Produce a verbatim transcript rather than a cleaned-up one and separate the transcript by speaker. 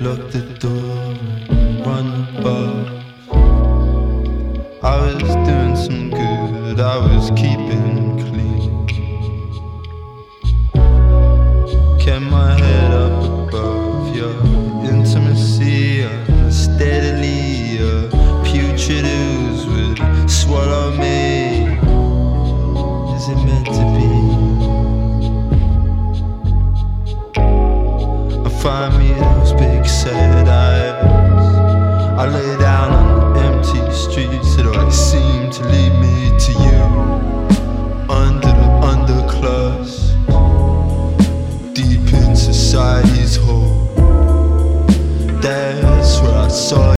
Speaker 1: lock the door and run above. I was doing some good, I was keeping clean. Kept my head